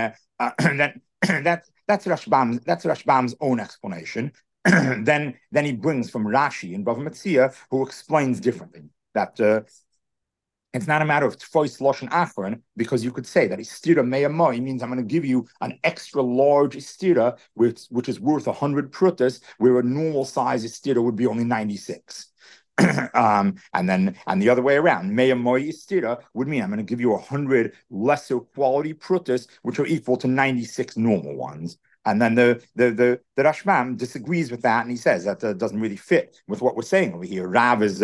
that's Rashbam's own explanation. then he brings from Rashi in Bava Metzia, who explains differently that it's not a matter of tfois lashon achron, because you could say that istira me'amoi means I'm going to give you an extra large istira which is worth 100 prutas, where a normal size istira would be only 96. And the other way around, me'amoi istira would mean I'm going to give you 100 lesser quality prutas, which are equal to 96 normal ones. And then the Rashbam disagrees with that, and he says that doesn't really fit with what we're saying over here. Rav is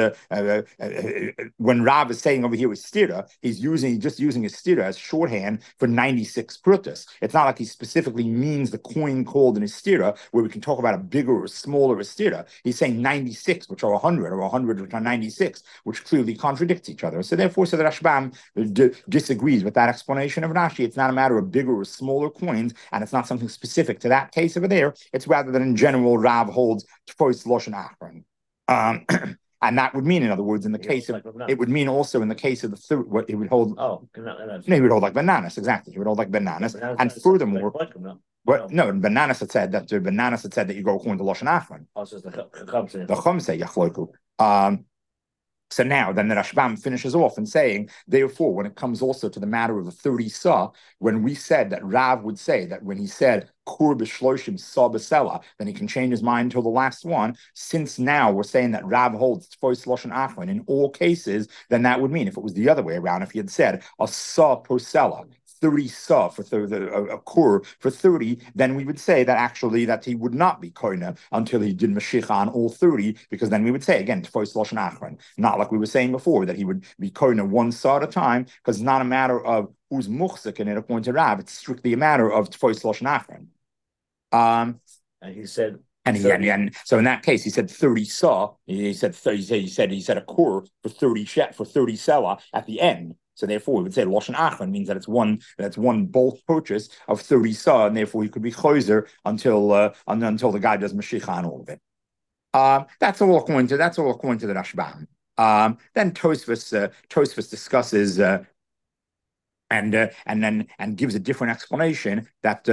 when Rav is saying over here is stira, he's just using a stira as shorthand for 96 prutas. It's not like he specifically means the coin called an stira, where we can talk about a bigger or smaller stira. He's saying 96, which are 100, or 100, which are 96, which clearly contradicts each other. So therefore, the Rashbam disagrees with that explanation of Rashi. It's not a matter of bigger or smaller coins, and it's not something specific to that case over there. It's rather than in general Rav holds tfois lashon achron. And that would mean, in other words, in the case of it would mean also in the case of the third, what it would hold. No, he would hold like bananas, exactly. He would hold like bananas, and furthermore, bananas had said that you go according to lashon achron. The Chum say yachloku. So now, then the Rashbam finishes off in saying, therefore, when it comes also to the matter of the 30 sa, when we said that Rav would say that when he said kur b'shloshim sa b'sela, then he can change his mind until the last one. Since now we're saying that Rav holds tfois lashon achron in all cases, then that would mean if it was the other way around, if he had said a sa per sela, 30 sa for a kur for 30, then we would say that actually that he would not be koina until he did mashiach on all 30, because then we would say again tfois lashon achron, not like we were saying before that he would be koina one sa at a time, because it's not a matter of who's muchzik in it according to Rav. It's strictly a matter of tfois lashon achron. And he said. And so in that case, he said 30 sa. He said a kur for 30 sela at the end. So therefore, we would say lashon achron means that it's one bulk purchase of 30 sa, and therefore he could be choser until the guy does mashiach on all of it. That's all according to the Rashbam. Then Tosfos discusses. And gives a different explanation that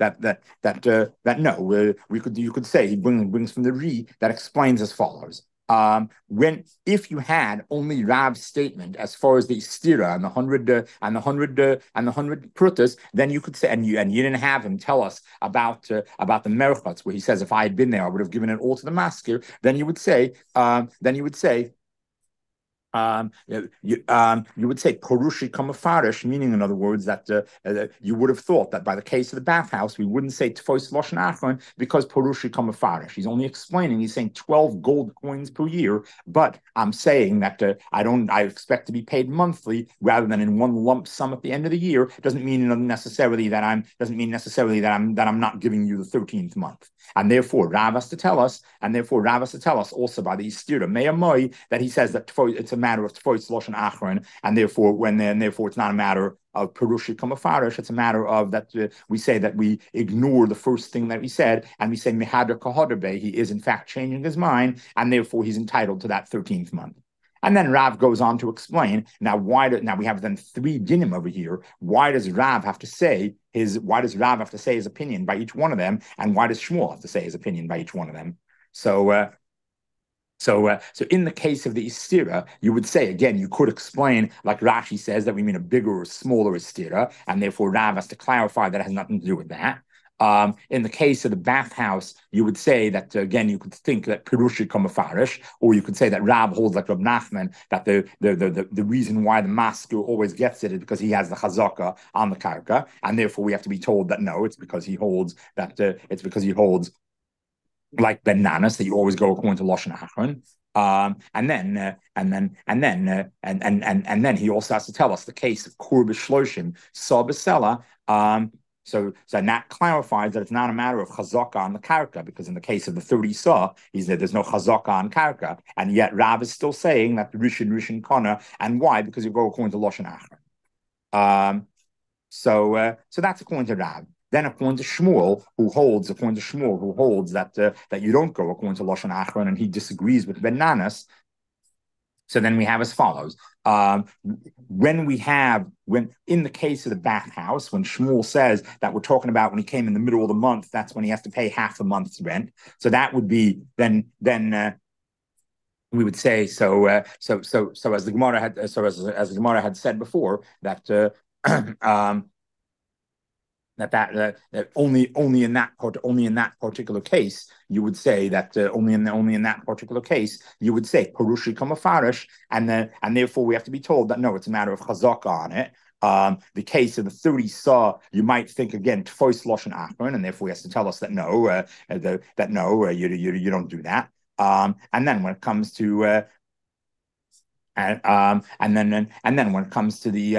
you could say he brings from the Ri that explains as follows. If you had only Rav's statement as far as the stira and the 100 prutas, then you could say, and you didn't have him tell us about the merchats, where he says if I had been there I would have given it all to the maskir. Then you would say you would say porushi kamafarish, meaning in other words that you would have thought that by the case of the bathhouse we wouldn't say tfois lashon achron because porushi kamafarish. He's only explaining. He's saying 12 gold coins per year, but I'm saying that I expect to be paid monthly rather than in one lump sum at the end of the year. Doesn't mean necessarily that I'm not giving you the 13th month. And therefore Rav has to tell us, also by the istira me'amoi that he says that it's a matter of tfois lashon achron, and therefore it's not a matter of perushi kamafarish. It's a matter of that we say that we ignore the first thing that we said, and we say mehader kahaderbe. He is in fact changing his mind, and therefore he's entitled to that 13th month. And then Rav goes on to explain now now we have then 3 dinim over here. Why does Rav have to say his opinion by each one of them, and why does Shmuel have to say his opinion by each one of them? So in the case of the istira, you would say again, you could explain like Rashi says that we mean a bigger or smaller istira, and therefore Rav has to clarify that it has nothing to do with that. In the case of the bathhouse, you would say that again, you could think that Pirushi Kamafarish, or you could say that Rab holds like Rab Nachman, that the reason why the masker always gets it is because he has the chazaka on the karka, and therefore we have to be told that no, it's because he holds that it's because he holds like Ben Nanas, that you always go according to Lashon Achron. And then he also has to tell us the case of Kur B'Shloshim Sa B'Sela. So that clarifies that it's not a matter of chazaka on the karka, because in the case of the 30 saw, he said there's no chazaka on karka, and yet Rav is still saying that the Rishon Kana, and why? Because you go according to Lashon Achron. So that's according to Rav. Then according to Shmuel, who holds that that you don't go according to Lashon Achron, and he disagrees with Ben Nanas. So then we have as follows. When in the case of the bathhouse, when Shmuel says that we're talking about when he came in the middle of the month, that's when he has to pay half a month's rent. So that would be then we would say so as the Gemara had as the Gemara had said before that that only in that particular case you would say that only in that particular case you would say Parushi Kamafarish, and therefore we have to be told that no, it's a matter of chazaka on it. The case of the 30 saw, you might think again Tfois Lashon Achron, and therefore he has to tell us that no, you don't do that. And then when it comes to and then when it comes to the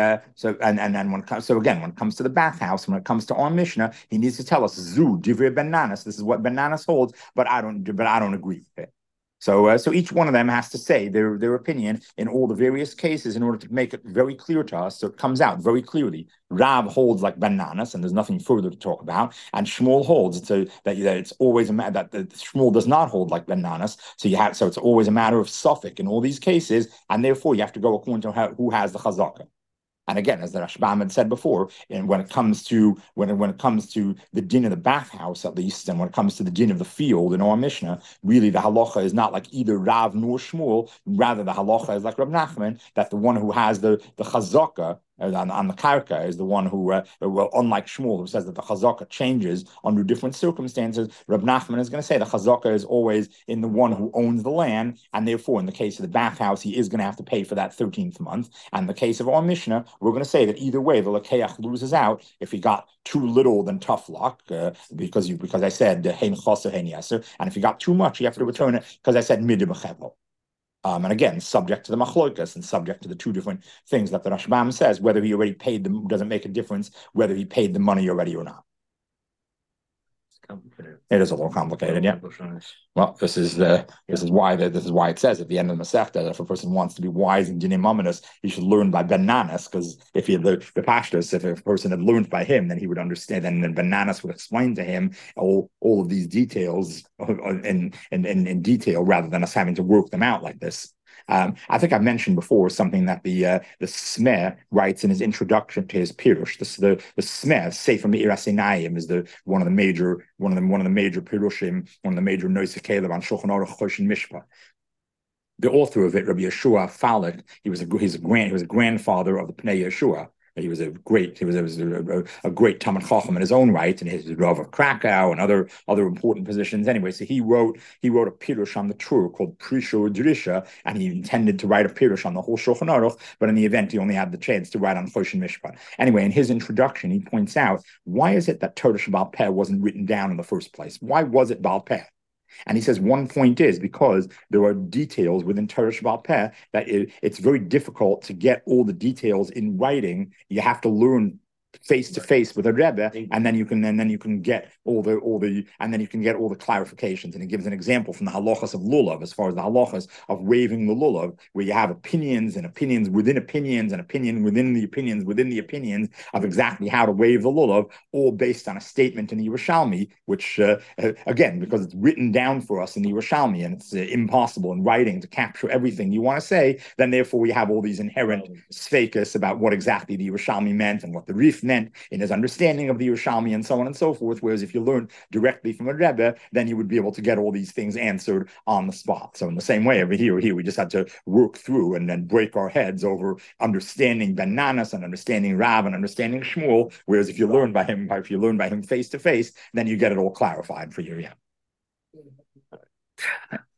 when it comes to the bathhouse, when it comes to our Mishnah, he needs to tell us Zu Divrei Ben Nanas. This is what Ben Nanas holds, but I don't agree with it. So each one of them has to say their opinion in all the various cases in order to make it very clear to us, so it comes out very clearly. Rav holds like Ben Nanas, and there's nothing further to talk about. And Shmuel holds that it's always a matter that Shmuel does not hold like Ben Nanas. So it's always a matter of suffix in all these cases, and therefore you have to go according to who has the chazaka. And again, as the Rashbam had said before, and when it comes to the din of the bathhouse, at least, and when it comes to the din of the field in our Mishnah, really the halacha is not like either Rav nor Shmuel. Rather, the halacha is like Rab Nachman, that the one who has the chazaka on the karka is the one who, unlike Shmuel, who says that the chazaka changes under different circumstances. Rab Nachman is going to say the chazaka is always in the one who owns the land, and therefore, in the case of the bathhouse, he is going to have to pay for that 13th month. And in the case of our Mishnah, we're going to say that either way, the lakeach loses out if he got too little, then tough luck, because I said hein chaser hein yeser, and if you got too much, you have to return it because I said mideh b'chevel. And again, subject to the machlokas and subject to the two different things that the Rashbam says, whether he already paid them doesn't make a difference, whether he paid the money already or not. Complicated. It is a little complicated, yeah. Well, this is why it says at the end of the Masechta that if a person wants to be wise in Dinim Amanus, he should learn by Ben Nanas, because if he the Pashtus, if a person had learned by him, then he would understand, and then Ben Nanas would explain to him all of these details in detail, rather than us having to work them out like this. I think I've mentioned before something that the Smeh writes in his introduction to his Pirush. The Smeh, Sefer Meir HaSinayim, is one of the major Pirushim, one of the major Nosei Kelev on Shulchan Aruch Choshen Mishpah. The author of it, Rabbi Yeshua Falek, he was a grandfather of the Pnei Yeshua. He was a great Talmid Chacham in his own right, and his Rav of Krakow and other important positions. Anyway, so he wrote a pirush on the Torah called Prisha Drisha, and he intended to write a pirush on the whole Shulchan Aruch, but in the event he only had the chance to write on Choshen Mishpat. Anyway, in his introduction, he points out, why is it that Torah Baal Peh wasn't written down in the first place? Why was it Baal Peh? And he says one point is because there are details within Torah Baal Peh that it's very difficult to get all the details in writing. You have to learn face to face with a Rebbe, and then you can get all the clarifications. And he gives an example from the halachas of lulav, as far as the halachas of waving the lulav, where you have opinions and opinions within opinions and opinion within the opinions of exactly how to wave the lulav, all based on a statement in the Yerushalmi, which again, because it's written down for us in the Yerushalmi, and it's impossible in writing to capture everything you want to say, then therefore we have all these inherent sfeikus about what exactly the Yerushalmi meant and what the Rif meant in his understanding of the Yerushalmi and so on and so forth. Whereas if you learn directly from a Rebbe, then you would be able to get all these things answered on the spot. So in the same way over here, we just had to work through and then break our heads over understanding Ben Nanas and understanding Rav and understanding Shmuel. Whereas if you learn by him face to face, then you get it all clarified for you. Yeah.